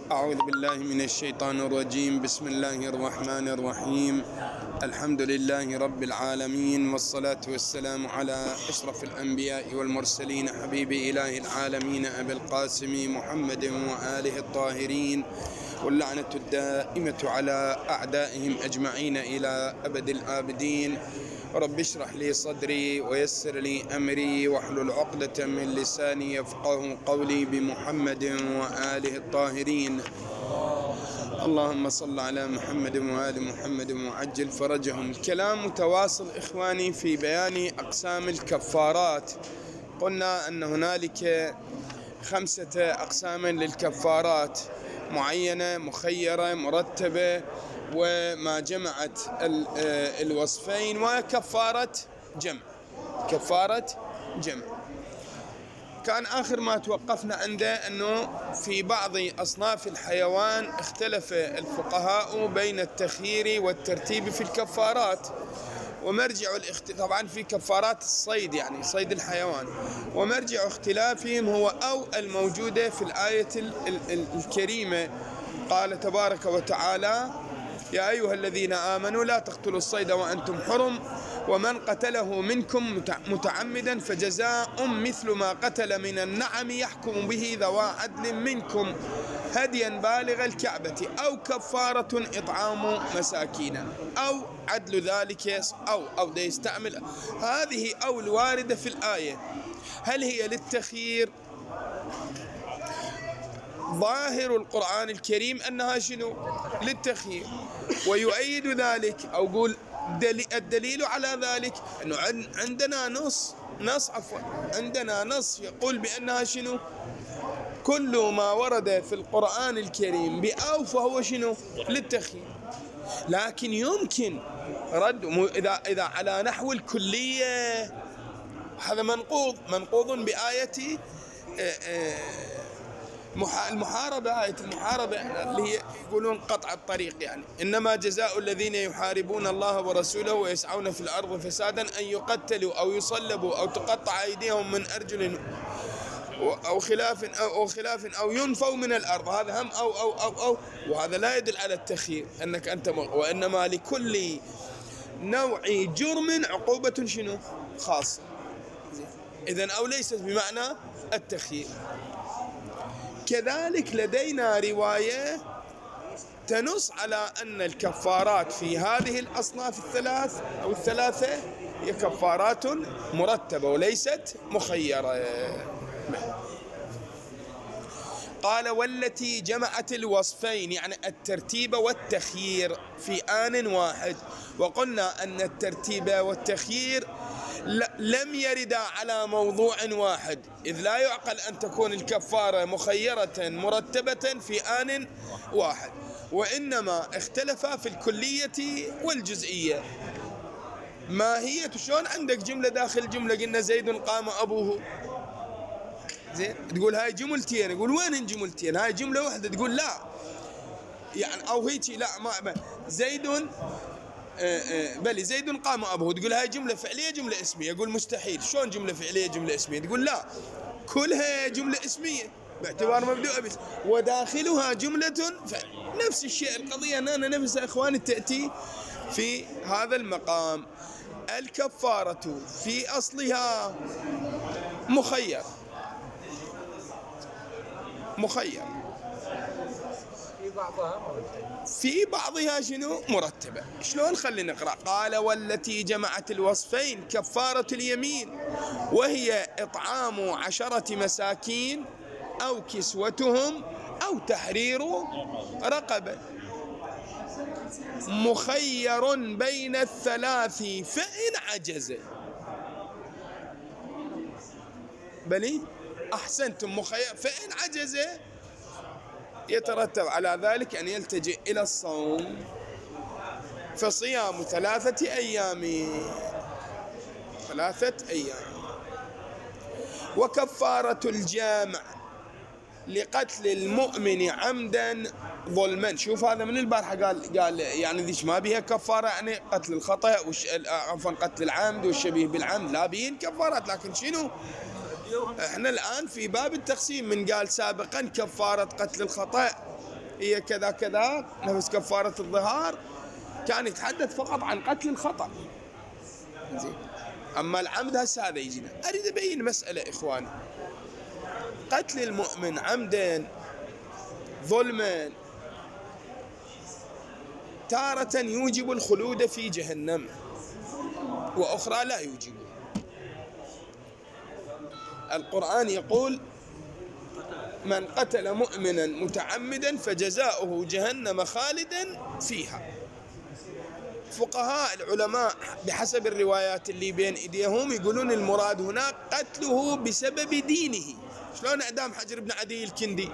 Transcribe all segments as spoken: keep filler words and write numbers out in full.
أعوذ بالله من الشيطان الرجيم. بسم الله الرحمن الرحيم. الحمد لله رب العالمين، والصلاة والسلام على أشرف الأنبياء والمرسلين، حبيب إله العالمين أبي القاسم محمد وآله الطاهرين، واللعنة الدائمة على أعدائهم أجمعين إلى أبد الآبدين. رب اشرح لي صدري ويسر لي أمري واحلل عقدة من لساني يفقه قولي بمحمد وآله الطاهرين. اللهم صل على محمد وآل محمد وعجل فرجهم. كلام متواصل إخواني في بيان أقسام الكفارات. قلنا أن هنالك خمسة أقسام للكفارات معينة، مخيرة، مرتبة، وما جمعت الوصفين، وكفارة جمع. كفارة جمع كان آخر ما توقفنا عنده أنه في بعض أصناف الحيوان اختلف الفقهاء بين التخيير والترتيب في الكفارات، ومرجع الاخت... طبعا في كفارات الصيد يعني صيد الحيوان، ومرجع اختلافهم هو أو الموجودة في الآية ال... ال... الكريمة. قال تبارك وتعالى: يا أيها الذين آمنوا لا تقتلوا الصيد وأنتم حرم، ومن قتله منكم متعمدا فجزاء مثل ما قتل من النعم يحكم به ذوى عدل منكم هديا بالغ الكعبة أو كفارة إطعام مساكين أو عدل ذلك أو أو ده يستعمل هذه أو الواردة في الآية. هل هي للتخيير؟ ظاهر القرآن الكريم أنها شنو؟ للتخيير. ويؤيد ذلك أو قول الدليل على ذلك أنه عندنا نص نص عفوا عندنا نص يقول بأنها شنو؟ كل ما ورد في القرآن الكريم بأو فهو شنو؟ للتخيير. لكن يمكن رد إذا إذا على نحو الكلية، هذا منقوض منقوض بآية المحاربة. آية المحاربة اللي هي يقولون قطع الطريق، يعني إنما جزاء الذين يحاربون الله ورسوله ويسعون في الأرض فسادا أن يقتلوا أو يصلبوا أو تقطع أيديهم من أرجل أو خلاف أو خلاف أو ينفوا من الأرض. هذا هم أو أو أو أو وهذا لا يدل على التخيير أنك أنت م... وإنما لكل نوع جرم عقوبة شنو؟ خاصة. إذن أو ليست بمعنى التخيير. كذلك لدينا رواية تنص على أن الكفارات في هذه الأصناف الثلاث أو الثلاثة هي كفارات مرتبة وليست مخيرة. قال: والتي جمعت الوصفين، يعني الترتيب والتخيير في آن واحد. وقلنا أن الترتيب والتخيير لم يردا على موضوع واحد، إذ لا يعقل أن تكون الكفارة مخيرة مرتبة في آن واحد، وإنما اختلفا في الكلية والجزئية. ما هي شلون عندك جملة داخل جملة؟ قلنا زيد قام أبوه، زين تقول هاي جملتين، يقول وين الجملتين؟ هاي جملة واحدة، تقول لا يعني أو هيك لا ما زيد بل زيد قام أبوه، تقول هاي جملة فعلية جملة اسمية. يقول مستحيل، شلون جملة فعلية جملة اسمية؟ تقول لا كلها جملة اسمية باعتبار مبدوء بس وداخلها جملة فعل. نفس الشيء القضية أنا نفسها إخواني تأتي في هذا المقام. الكفارة في أصلها مخير مخير في بعضها مرتبة في بعضها شنو؟ مرتبة. شلون؟ خلينا نقرأ. قال: والتي جمعت الوصفين كفارة اليمين، وهي إطعام عشرة مساكين أو كسوتهم أو تحرير رقبة، مخير بين الثلاث فإن عجز. بلي أحسنتم، مخير فإن عجز يترتب على ذلك أن يلتجئ إلى الصوم، فصيام ثلاثة أيام ثلاثة أيام. وكفارة الجامع لقتل المؤمن عمدا ظلما. شوف هذا من البارحة قال قال يعني ذيش ما بيها كفارة، يعني قتل الخطأ وش عفوا قتل العمد والشبيه بالعمد لا بين كفارات. لكن شنو احنا الآن في باب التقسيم، من قال سابقا كفارة قتل الخطأ هي كذا كذا نفس كفارة الظهار، كان يتحدث فقط عن قتل الخطأ. زين. أما العمد هسه هذا يجينا. أريد أبين مسألة إخواني، قتل المؤمن عمدا ظلما تارة يوجب الخلود في جهنم وأخرى لا يوجب. القرآن يقول: من قتل مؤمنا متعمدا فجزاؤه جهنم خالدا فيها. فقهاء العلماء بحسب الروايات اللي بين ايديهم يقولون المراد هناك قتله بسبب دينه. شلون اعدام حجر بن عدي الكندي؟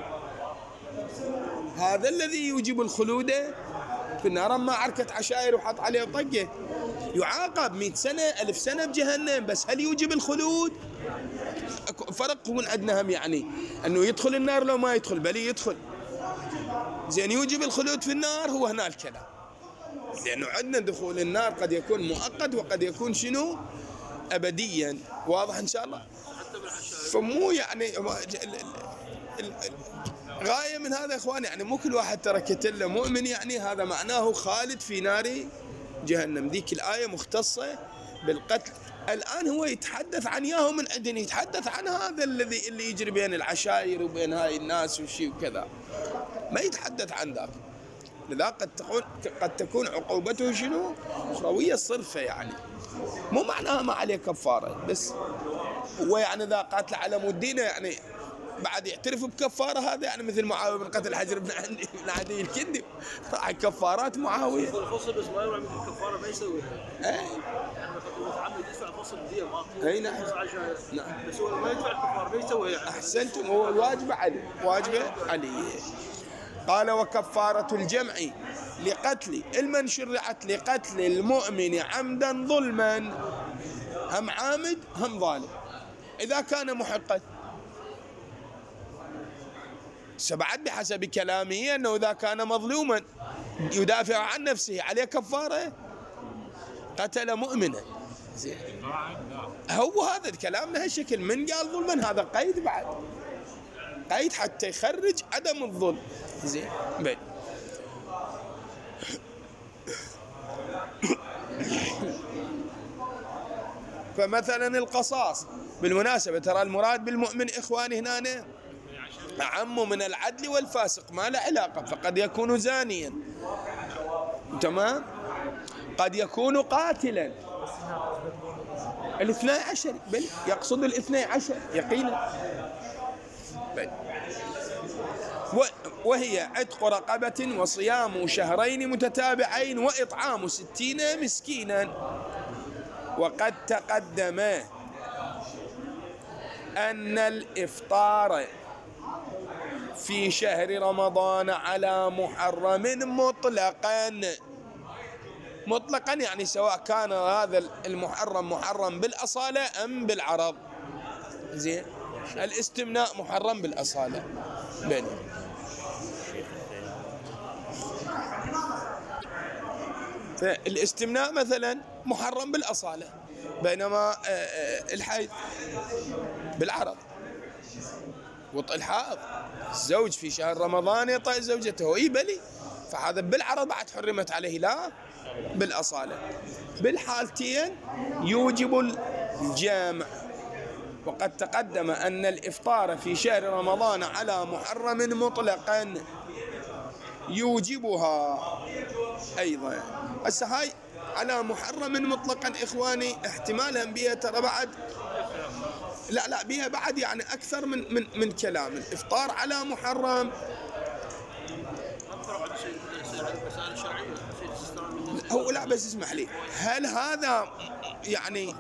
هذا الذي يوجب الخلود في النار. اما عركة عشائر وحط عليه طقه يعاقب مئة سنة ألف سنة بجهنم، بس هل يوجب الخلود؟ فرق هو عندنا هم، يعني انه يدخل النار لو ما يدخل، بل يدخل. زين، يوجب الخلود في النار هو هنا الكلام، لانه عندنا دخول النار قد يكون مؤقت وقد يكون شنو؟ ابديا. واضح ان شاء الله؟ فمو يعني غاية من هذا اخواني، يعني مو كل واحد ترى قتل مؤمن يعني هذا معناه خالد في نار جهنم. ذيك الآية مختصة بالقتل. الآن هو يتحدث عن ياهو من عندنا، يتحدث عن هذا الذي اللي يجري بين العشائر وبين هاي الناس وشي وكذا، ما يتحدث عن ذاك. لذا قد تكون قد تكون عقوبته شنو؟ أخروية صرفة، يعني مو معناها ما عليه كفارة، بس هو يعني ذا قاتل على مدينه يعني بعد يعترف بكفارة. هذا يعني مثل معاوية بن قتل حجر بن عدي الكندي، راح كفارات معاوية. الفصل بس ما يروح مثل الكفارة ما يسويها. ايه يعني المتعمد يدفع فصل دية ما. اي نعم. نعم. بس هو ما يدفع الكفارة ما يسويها يعني. احسنتم، هو الواجب عليه، واجبه عليه. قال: وكفارة الجمع لقتل المن شرعت لقتل المؤمن عمدا ظلما، هم عامد هم ظالم. إذا كان محقا سبعد بحسب كلامه أنه إذا كان مظلوما يدافع عن نفسه عليه كفارة، قتل مؤمنا. زين، هو هذا الكلام بهالشكل. من قال ظلما هذا قيد، بعد قيد حتى يخرج عدم الظلم. زين، بل فمثلا القصاص بالمناسبة، ترى المراد بالمؤمن إخواني هنا أعم من العدل والفاسق، ما له علاقة. فقد يكون زانيا، تمام، قد يكون قاتلا، الاثنى عشر، بل يقصد الاثنى عشر يقينا. بل وهي عتق رقبة وصيام شهرين متتابعين وإطعام ستين مسكينا. وقد تقدم أن الإفطار في شهر رمضان على محرم مطلقا، مطلقا يعني سواء كان هذا المحرم محرم بالأصالة أم بالعرض. زين، الاستمناء محرم بالأصالة. بل فالاستمناء مثلا محرم بالأصالة، بينما الحيض بالعرض. وطئ الحائض، الزوج في شهر رمضان يطأ زوجته، اي بلي، فهذا بالعرض بعد حرمت عليه، لا بالأصالة. بالحالتين يوجب الجامع. وقد تقدم أن الإفطار في شهر رمضان على محرم مطلقا يوجبها أيضا. هسه هاي على محرم مطلقا إخواني احتمالها بها ترى بعد لا لا بها بعد يعني أكثر من من من كلام. الإفطار على محرم هو لا، بس اسمح لي، هل هذا يعني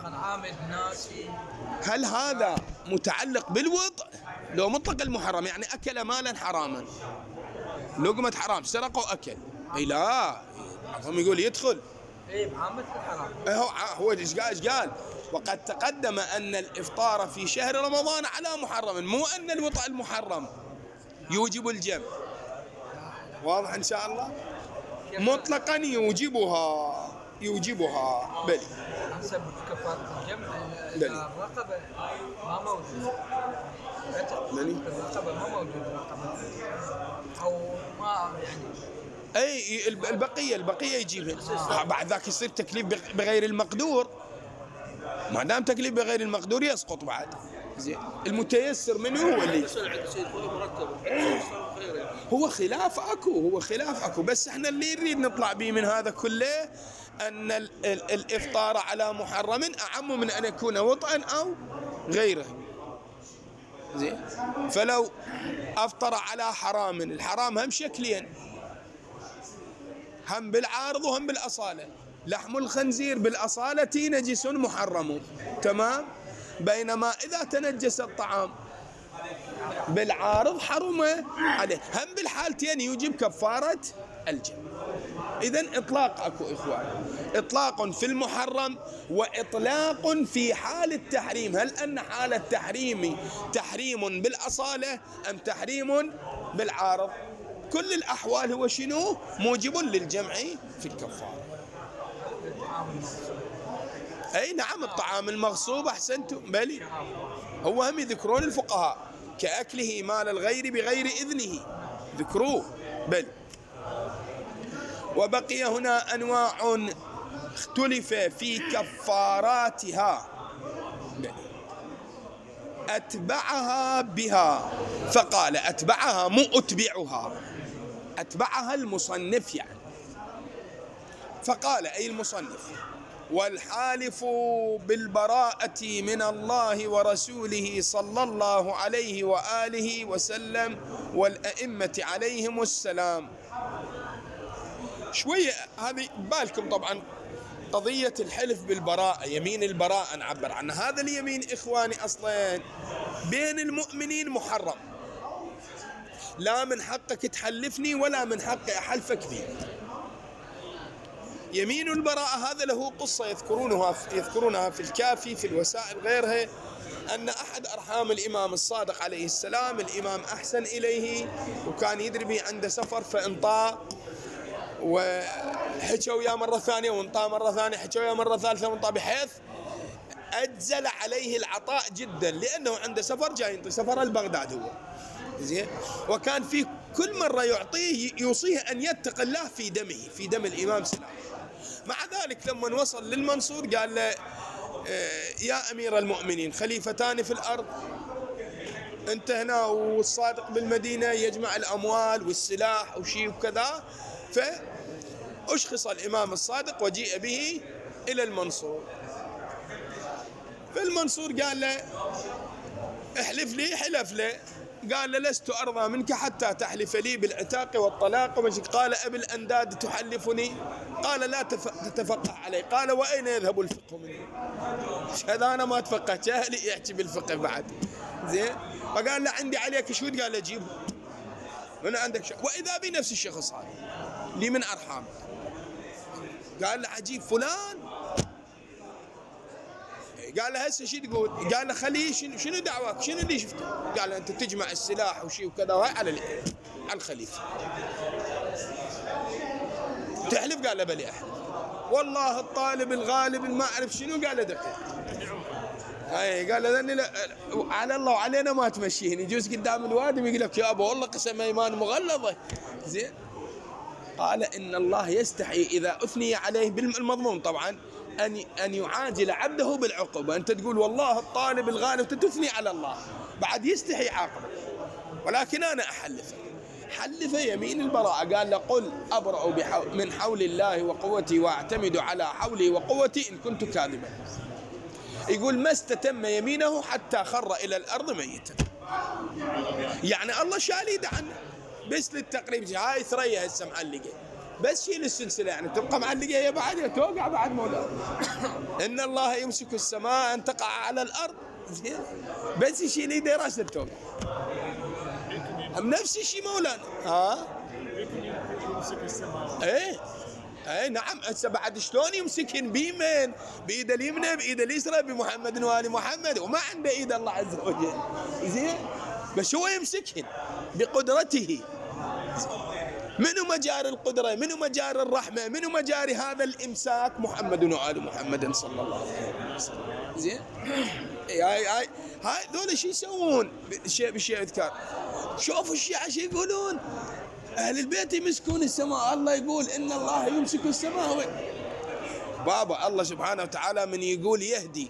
هل هذا متعلق بالوضع؟ لو مطلق المحرم يعني أكل مالا حراما، لقمة حرام سرقوا أكل، اي لا هم يقول يدخل اي بعامة الحرام. هو هو ايش قال ايش قال وقد تقدم أن الإفطار في شهر رمضان على محرم، مو أن الوطأ المحرم يوجب الجمع. واضح إن شاء الله؟ مطلقا يوجبها يوجبها بلي. حسب كفارة الجمع الرقبة ما موجود، الرقبة ما موجود، الرقبة أو ما حرام يعني. اي البقيه البقيه يجيبها، بعد ذاك يصير تكليف بغير المقدور. ما دام تكليف بغير المقدور يسقط بعد. زين المتيسر منه هو اللي هو خلاف اكو هو خلاف اكو بس احنا اللي نريد نطلع به من هذا كله ان ال ال الافطار على محرم اعم من ان يكون وطئا او غيره. زين فلو افطر على حرام، الحرام هم شكلين، هم بالعارض وهم بالاصاله. لحم الخنزير بالاصاله نجس محرم، تمام، بينما اذا تنجس الطعام بالعارض حرم عليه. هم بالحالتين يوجب كفاره الجمع. إذن إطلاق أكو إخوان، إطلاق في المحرم وإطلاق في حال التحريم. هل أن حال التحريم تحريم بالأصالة أم تحريم بالعارض؟ كل الأحوال هو شنو؟ موجب للجمع في الكفارة. أي نعم الطعام المغصوب أحسنتم بلي هو هم يذكرون الفقهاء كأكله مال الغير بغير إذنه، ذكروه بل. وبقي هنا أنواع اختلف في كفاراتها، أتبعها بها، فقال أتبعها مو أتبعها، أتبعها المصنف يعني، فقال أي المصنف: والحالف بالبراءة من الله ورسوله صلى الله عليه وآله وسلم والأئمة عليهم السلام. شوية هذه بالكم طبعا قضية الحلف بالبراءة، يمين البراءة نعبر عنها. هذا اليمين إخواني أصلا بين المؤمنين محرم، لا من حقك تحلفني ولا من حقي أحلفك ذي. يمين البراءة هذا له قصة يذكرونها يذكرونها في الكافي في الوسائل غيرها، أن أحد أرحام الإمام الصادق عليه السلام الإمام أحسن إليه وكان يدري به عنده سفر فانطى، وحكى وياه مرة ثانية وانطى مرة ثانية، حكى وياه مرة ثالثة وانطى، بحيث أجزل عليه العطاء جدا لأنه عنده سفر جاي ينطي سفر البغداد هو زين، وكان في كل مرة يعطيه يوصيه أن يتقي الله في دمه في دم الإمام سلام. مع ذلك لما وصل للمنصور قال له: يا أمير المؤمنين خليفتان في الأرض، أنت هنا والصادق بالمدينة يجمع الأموال والسلاح وشيء وكذا، فأشخص الإمام الصادق وجيء به إلى المنصور. فالمنصور قال له: احلف لي. حلف له، قال له: لست أرضى منك حتى تحلف لي بالعتاق والطلاق ومش. قال: أبي الأنداد تحلفني؟ قال: لا تتفقه علي. قال: وأين يذهب الفقه مني؟ هذا أنا ما أتفقه، جاهلي يحكي بالفقه بعد زين. فقال له: عندي عليك شهود. قال له: جيبه. من عندك شهود؟ وإذا بنفس الشخص هذا لي من أرحامك. قال له: عجيب فلان. قال له: هسه شو تقول؟ قال له: خليه. شنو شنو دعواك؟ شنو اللي شفته؟ قال له: انت تجمع السلاح وشي وكذا وهاي على على الخليفه. تحلف؟ قال له: بلي احلف. والله الطالب الغالب ما اعرف شنو. قال له: دقيق. اي قال له: لا على الله وعلينا ما تمشيني. يجوز قدام الوادم يقول لك: يا ابا والله قسم ايمان مغلظه زين. قال: ان الله يستحي اذا اثني عليه بالمضمون طبعا أن أن يعاجل عبده بالعقوبة. أنت تقول والله الطالب الغالب تثني على الله، بعد يستحي عاقبه، ولكن أنا أحلفه. حلف يمين البراءة. قال له: قل أبرأ من حول الله وقوتي وأعتمد على حولي وقوتي إن كنت كاذبا. يقول ما استتم يمينه حتى خر إلى الأرض ميتا. يعني الله شال يده عنه بس للتقريب. هاي ثريا هسه معلقة، بس شيل السلسلة يعني تبقى معلقة هي بعد توقع بعد مولانا. إن الله يمسك السماء أن تقع على الأرض زين، بس يشيل يده راسه توقع. هم نفس الشيء مولانا. ها يمسك السماء. إيه إيه نعم. هسه بعد شلون يمسكن بيمن؟ بإيده اليمنى بإيده اليسرى بمحمد وآل محمد، وما عنده إيد الله عز وجل زين، بس هو يمسكهن بقدرته. منو مجاري القدرة؟ منو مجاري الرحمة؟ منو مجاري هذا الإمساك؟ محمد وآل محمد صلى الله عليه وسلم زين. هاي هاي هاي ذول شو يسوون؟ بالشيء بالشيء اذكار. شوفوا الشيعة شو يقولون. أهل البيت يمسكون السماء، الله يقول إن الله يمسك السماء. بابا الله سبحانه وتعالى من يقول يهدي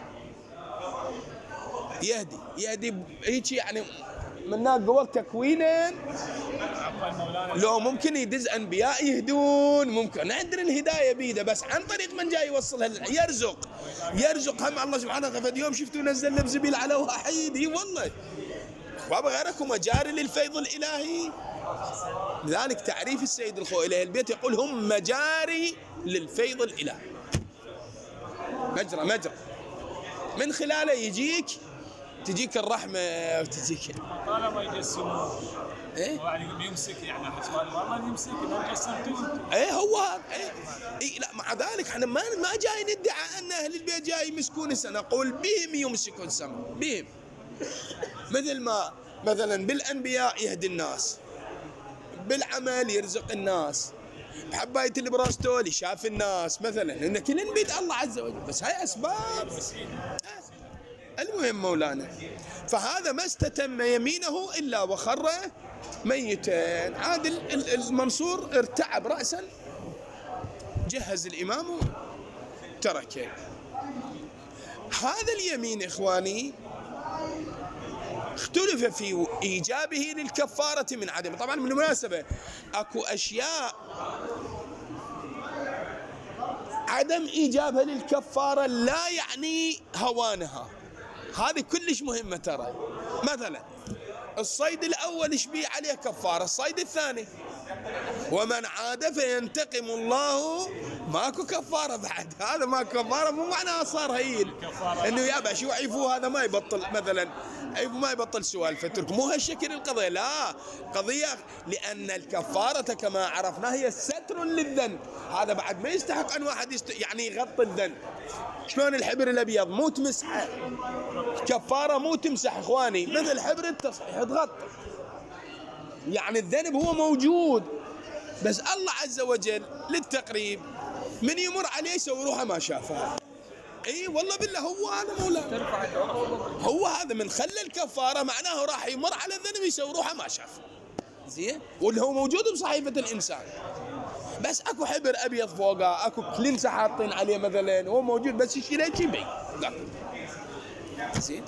يهدي يهدي هيك يعني من قوة تكوينا، لو ممكن يدز أنبياء يهدون، ممكن عندنا الهداية بيده، بس عن طريق من جاي يوصلها. يرزق يرزق هم الله سبحانه وتعالى. اليوم شفتوا نزلنا بزبيل على واحد، اي والله بابا غيركم مجاري للفيض الإلهي. لذلك تعريف السيد الخوئي البيت يقول هم مجاري للفيض الإلهي، مجرى مجرى من خلاله يجيك تجيك الرحمة وتجيك طالما يجسمون ايه يعني بيمسك، يعني والله يمسك اذا جسمتوه. ايه هو هذا ايه. إيه لا مع ذلك احنا ما ما جاي ندعي ان اهل البيت جاي يمسكون السماء، نقول بهم يمسكون السماء بهم، مثل ما مثلا بالانبياء يهدي الناس، بالعمل يرزق الناس، بحباية البراستول يشاف الناس مثلا، لان كلن بيد الله عز وجل، بس هاي اسباب. المهم مولانا، فهذا ما استتم يمينه الا وخر ميتا. عاد المنصور ارتعب رأسا، جهز الامام وتركه. هذا اليمين اخواني اختلف في ايجابه للكفارة من عدمه. طبعا بالمناسبة اكو اشياء عدم ايجابها للكفارة لا يعني هوانها، هذه كلش مهمة ترى. مثلا الصيد الأول اشبيه عليه كفارة، الصيد الثاني ومن عاد فينتقم الله ماكو كفارة بعد. هذا ما كفارة مو معناها صار هين انه يابا شو عيفوه هذا ما يبطل، مثلا عيفو ما يبطل سوالفة ترك، مو هالشكل القضية، لا قضية لأن الكفارة كما عرفنا هي ستر للذنب. هذا بعد ما يستحق أن واحد يست... يعني يغطي الذنب. شلون الحبر الأبيض مو تمسحه، كفارة مو تمسح إخواني، مثل حبر التصحيح تغطي، يعني الذنب هو موجود بس الله عز وجل للتقريب من يمر عليه يسوي روحه ما شافها. اي والله بالله هو هذا مولانا، هو هذا من خلى الكفارة معناه راح يمر على الذنب يسوي روحه ما شافه، زين، واللي هو موجود بصحيفة الإنسان، بس اكو حبر ابيض فوقه، اكو كلينسة حاطين عليه مثلا، هو موجود بس يشيله يجيبه. زين،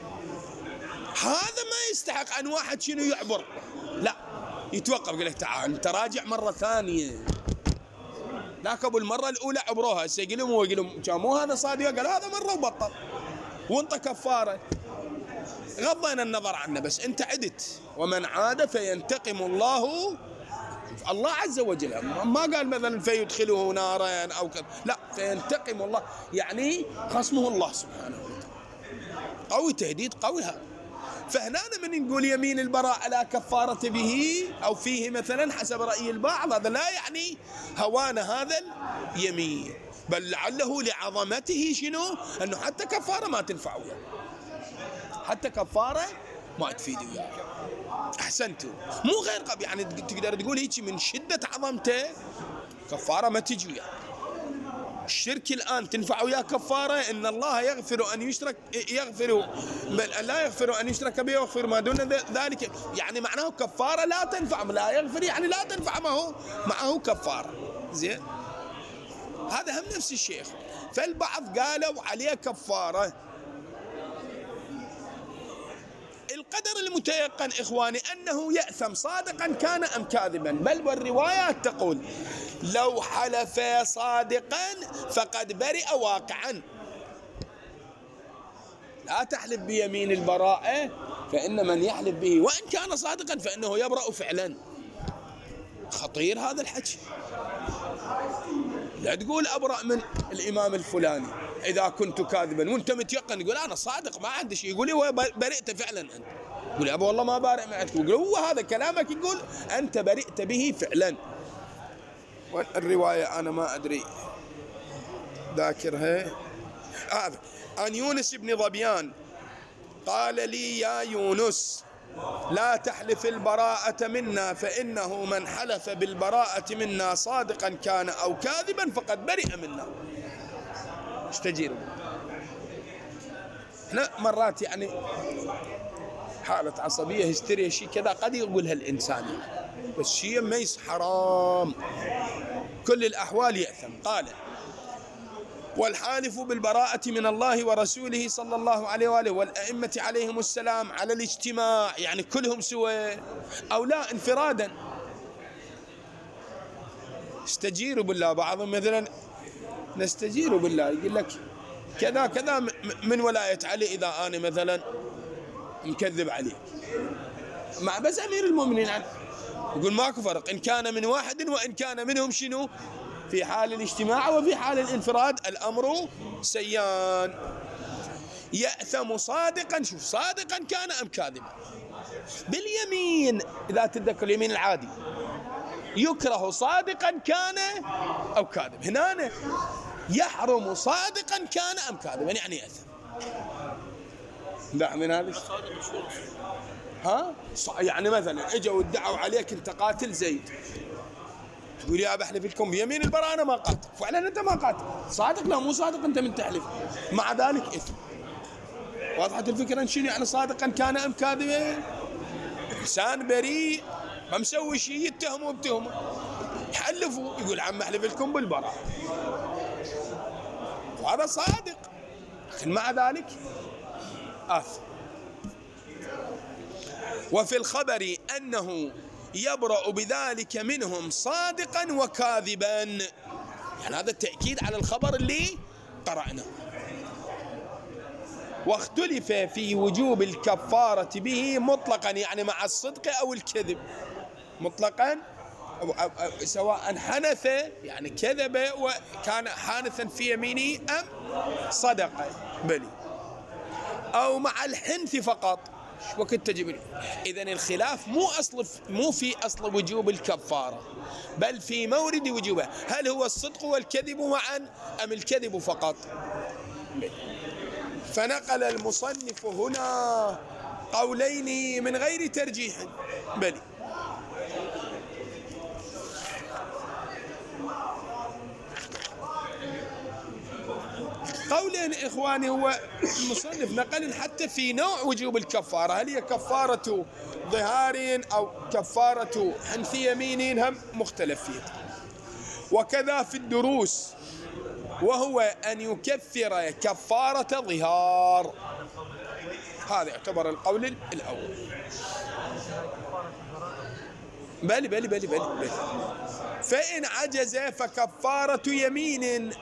هذا ما يستحق ان واحد شنو يعبر، لا يتوقف يقول لك تعال انت راجع مره ثانيه. ذاك ابو المره الاولى عبروها، هسه يقول لهم هو يقول لهم كان مو هذا صادق، قال هذا مره وبطل وانت كفاره، غضينا النظر عنه، بس انت عدت. ومن عاد فينتقم الله، الله عز وجل ما قال مثلا فيدخله نارا او كذا، لا فينتقم الله يعني خصمه الله سبحانه وتعالى. قوي تهديد قوي هذا. فهنا من نقول يمين البراء على كفارة به أو فيه مثلا حسب رأي البعض، هذا لا يعني هوان هذا اليمين، بل لعله لعظمته شنو أنه حتى كفارة ما تنفع وياه، حتى كفارة ما تفيد وياه. أحسنتوا، مو غير قبل يعني تقدر تقول هيك من شدة عظمته كفارة ما تجي وياه. الشرك الآن تنفع وياه كفارة، إن الله يغفر أن يشرك يغفر بل لا يغفر أن يشرك به ويغفر ما دون ذلك، يعني معناه كفارة لا تنفع، لا يغفر يعني لا تنفع معه معه كفارة. زين، هذا هم نفس الشيء. فالبعض قالوا عليه كفارة. القدر المتيقن إخواني أنه يأثم صادقا كان أم كاذبا، بل والروايات تقول لو حلف صادقا فقد برئ واقعا. لا تحلف بيمين البراءة، فإن من يحلف به وإن كان صادقا فإنه يبرأ فعلا. خطير هذا الحكي، لا تقول أبرأ من الإمام الفلاني إذا كنت كاذبا وأنت متيقن، يقول أنا صادق ما عندي شيء، يقول لي برئت فعلا أنت، يقول أبو والله ما بارئ معك، يقول هو هذا كلامك، يقول أنت برئت به فعلا. والرواية أنا ما أدري ذاكرها، هذا آه. عن يونس بن ظبيان قال لي يا يونس لا تحلف البراءة منا، فإنه من حلف بالبراءة منا صادقا كان أو كاذبا فقد برئ منا. استجيروا. احنا مرات يعني حالة عصبية هستيريا شيء كذا قد يقولها الإنسان، بس شيء ميس حرام كل الأحوال يأثم. قال والحالف بالبراءة من الله ورسوله صلى الله عليه وآله والأئمة عليهم السلام على الاجتماع، يعني كلهم سوى أو لا انفرادا. استجيروا بالله، بعضهم مثلا نستجير بالله يقول لك كذا كذا من ولاية علي إذا أنا مثلا مكذب عليه، مع بس أمير المؤمنين عنه يقول ماكو فرق إن كان من واحد وإن كان منهم شنو في حال الاجتماع وفي حال الانفراد الأمر سيان. يأثم صادقا، شوف صادقا كان أم كاذبا. باليمين إذا تتذكر اليمين العادي يكره صادقا كان أو كاذب، هنا يحرم صادقا كان أم كاذبا، يعني يأثم. لا من هذا ها يعني مثلا اجوا وادعوا عليك انت قاتل زيد، تقول يا بحلف لكم بيمين البراءة أنا ما قاتل، فعلا أنت ما قاتل، صادق لا مو صادق أنت من تحلف، مع ذلك إثم. واضحة الفكرة؟ شنو يعني صادقا كان أم كاذبا؟ إنسان بريء ما مسوي شيء يتهموا بتهمة، يحلفوا يقول عم أحلف لكم بالبراءة، وهذا صادق، لكن مع ذلك آثم. وفي الخبر أنه يبرأ بذلك منهم صادقا وكاذبا، يعني هذا التأكيد على الخبر اللي قرأنا. واختلف في وجوب الكفارة به مطلقا، يعني مع الصدق أو الكذب مطلقا، سواء حنث يعني كذب وكان حانثا في يمينه أم صدق بلي، أو مع الحنث فقط وقت تجب. إذن الخلاف مو أصل مو في أصل وجوب الكفارة، بل في مورد وجوبه، هل هو الصدق والكذب معا أم الكذب فقط؟ فنقل المصنف هنا قولين من غير ترجيح بل قولين إخواني. هو المصنف نقل حتى في نوع وجوب الكفارة، هل هي كفارة ظهار أو كفارة حنث يمين، هم مختلف فيه. وكذا في الدروس، وهو أن يكفر كفارة ظهار، هذا يعتبر القول الأول. بل بل بل بل, بل. فإن عجز فكفارة يمين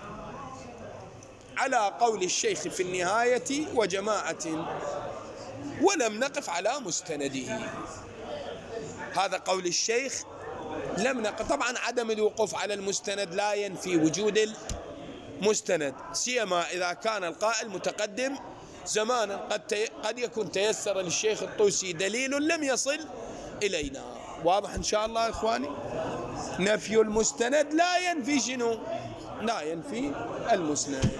على قول الشيخ في النهاية وجماعة، ولم نقف على مستنده. هذا قول الشيخ لم نقف. طبعا عدم الوقوف على المستند لا ينفي وجود المستند، سيما إذا كان القائل متقدم زمانا، قد قد يكون تيسر للشيخ الطوسي دليل لم يصل إلينا. واضح إن شاء الله إخواني؟ نفي المستند لا ينفي شنو؟ لا ينفي المسند.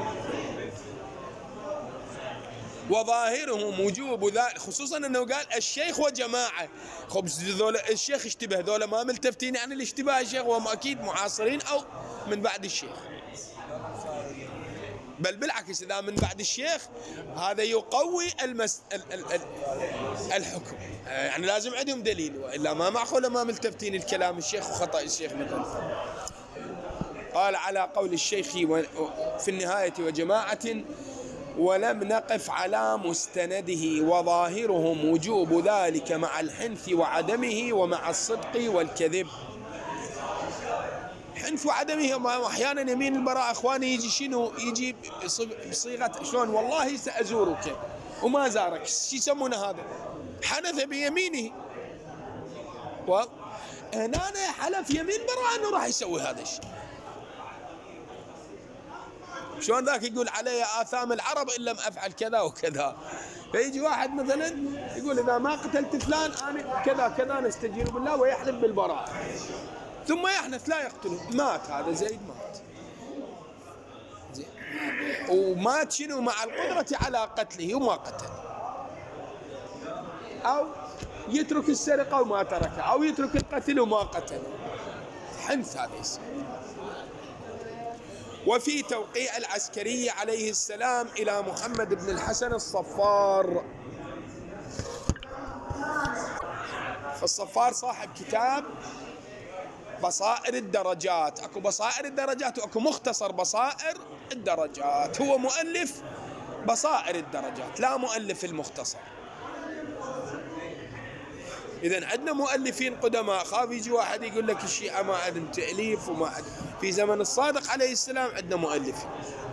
وظاهرهم وجوب ذلك، خصوصا انه قال الشيخ وجماعه. خبز ذولا الشيخ اشتبه، ذولا ما ملتفتين عن الاشتباه الشيخ، وهم اكيد معاصرين او من بعد الشيخ، بل بالعكس اذا من بعد الشيخ هذا يقوي المس... ال... ال... ال... الحكم، يعني لازم عندهم دليل، والا ما معقوله ما ملتفتين الكلام الشيخ وخطا الشيخ مثلا. قال على قول الشيخ في النهايه وجماعه، ولم نقف على مستنده، وظاهرهم وجوب ذلك مع الحنث وعدمه ومع الصدق والكذب. حنث وعدمه، احيانا يمين البراء اخواني يجي شنو؟ يجي بصيغه شلون؟ والله سازورك وما زارك، شو يسمونه هذا؟ حنث بيمينه، وهنا حلف يمين براء انه راح يسوي هذا الشيء. شلون ذاك يقول علي آثام العرب إن لم أفعل كذا وكذا، فيجي واحد مثلا يقول إذا ما قتلت فلان أنا كذا كذا، نستجير بالله ويحلف بالبراءة، ثم يحنث لا يقتله، مات هذا زيد مات زين، ومات شنو؟ مع القدرة على قتله وما قتل، أو يترك السرقة وما تركها، أو يترك القتل وما قتل، حنث هذا يصير. وفي توقيع العسكري عليه السلام إلى محمد بن الحسن الصفار الصفار صاحب كتاب بصائر الدرجات، اكو بصائر الدرجات واكو مختصر بصائر الدرجات، هو مؤلف بصائر الدرجات لا مؤلف المختصر. إذن عندنا مؤلفين قدماء، خاف يجي واحد يقول لك الشيعة ما عندهم تأليف وما عندهم. في زمن الصادق عليه السلام عندنا مؤلفين.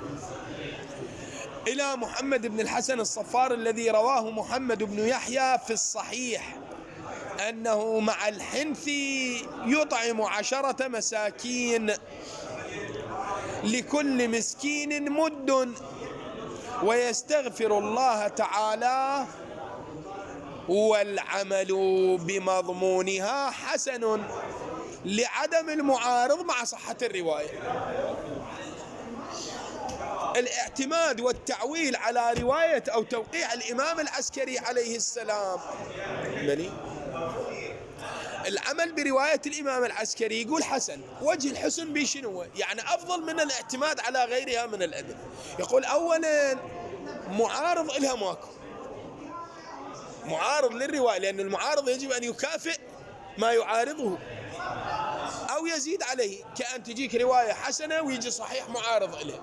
إلى محمد بن الحسن الصفار الذي رواه محمد بن يحيى في الصحيح أنه مع الحنثي يطعم عشرة مساكين، لكل مسكين مد، ويستغفر الله تعالى، والعمل بمضمونها حسن لعدم المعارض مع صحة الرواية. الاعتماد والتعويل على رواية أو توقيع الإمام العسكري عليه السلام، بني العمل برواية الإمام العسكري يقول حسن. وجه الحسن بشنو؟ يعني أفضل من الاعتماد على غيرها من الأدلة. يقول أولا معارض إلها ماكو، معارض للرواية، لأن المعارض يجب أن يكافئ ما يعارضه أو يزيد عليه، كأن تجيك رواية حسنة ويجي صحيح معارض إلها.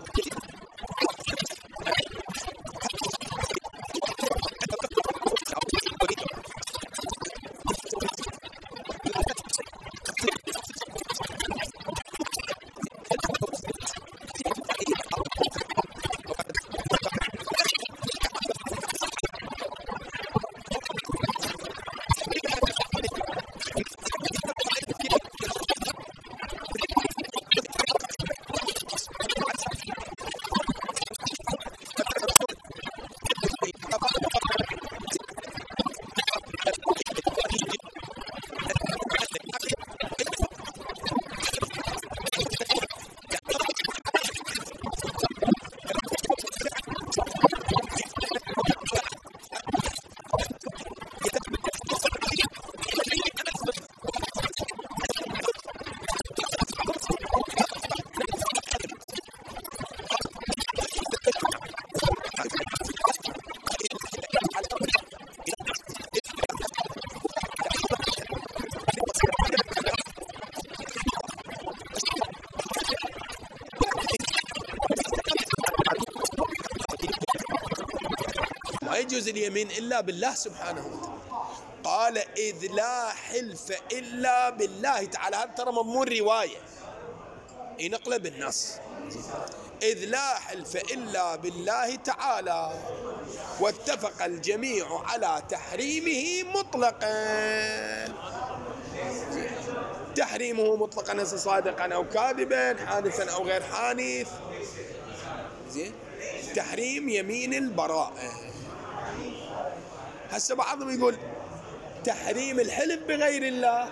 ما يجوز اليمين إلا بالله سبحانه وتعالى. قال إذ لا حلف إلا بالله تعالى، هذا ترى مضمون رواية ينقله بالنص. إذ لا حلف إلا بالله تعالى، واتفق الجميع على تحريمه مطلقا. تحريمه مطلقا صادقا أو كاذبا، حادثا أو غير حادث. زين، تحريم يمين البراءة. هسه بعضهم يقول تحريم الحلف بغير الله،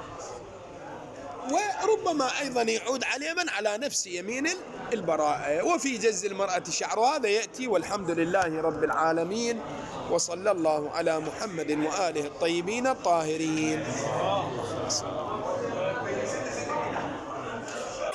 وربما أيضا يعود على من على نفس يمين البراءة. وفي جز المرأة شعر، هذا يأتي. والحمد لله رب العالمين، وصلى الله على محمد وآله الطيبين الطاهرين.